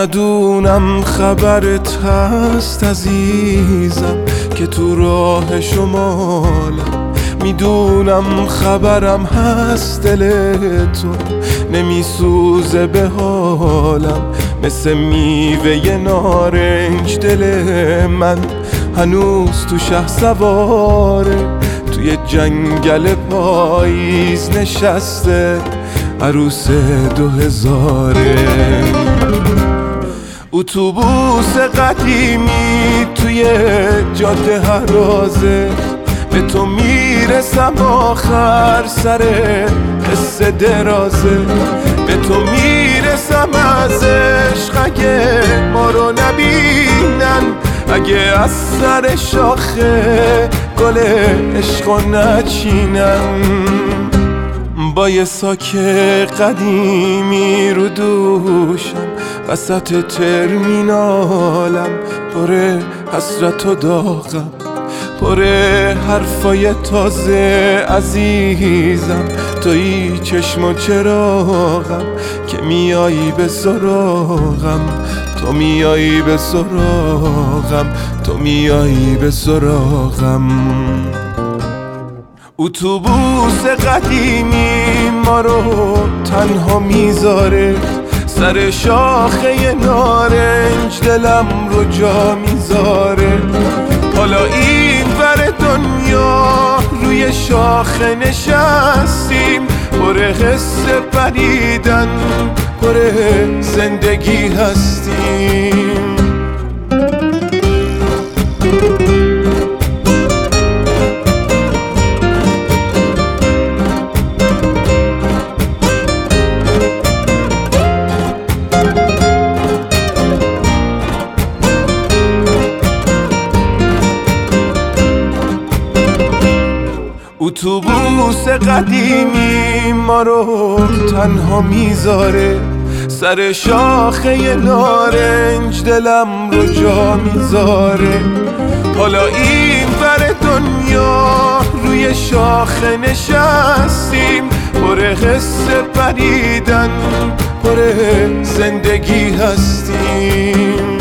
ندونم خبرت هست عزیزم که تو راه شمالم، میدونم خبرم هست دل تو نمیسوزه به حالم، مثل میوه نارنج دل من هنوز تو شهسواره، توی جنگل پاییز نشسته عروس 2000. اتوبوس قدیمی توی جاده هرازه، به تو میرسم آخر سر قصه درازه، به تو میرسم از عشق اگه ما رو نبینن، اگه از سر شاخه گل عشقو نچینن. با یه ساک قدیمی رو دوشم وسط ترمینالم، پر حسرت و داغم، پر حرفای تازه عزیزم، توی چشم و چراغم که میایی به سراغم، تو میایی به سراغم، تو میایی به سراغم. اتوبوس قدیمی ما رو تنها میذاره، سر شاخه نارنج دلم رو جا میذاره، حالا این ور دنیا روی شاخه نشستیم، پر قصه پریدن، پر زندگی هستیم. اتوبوس قدیمی ما رو تنها میذاره، سر شاخه نارنج دلم رو جا میذاره، حالا این ور دنیا روی شاخه نشستیم، پر قصه پریدن، پر زندگی هستیم.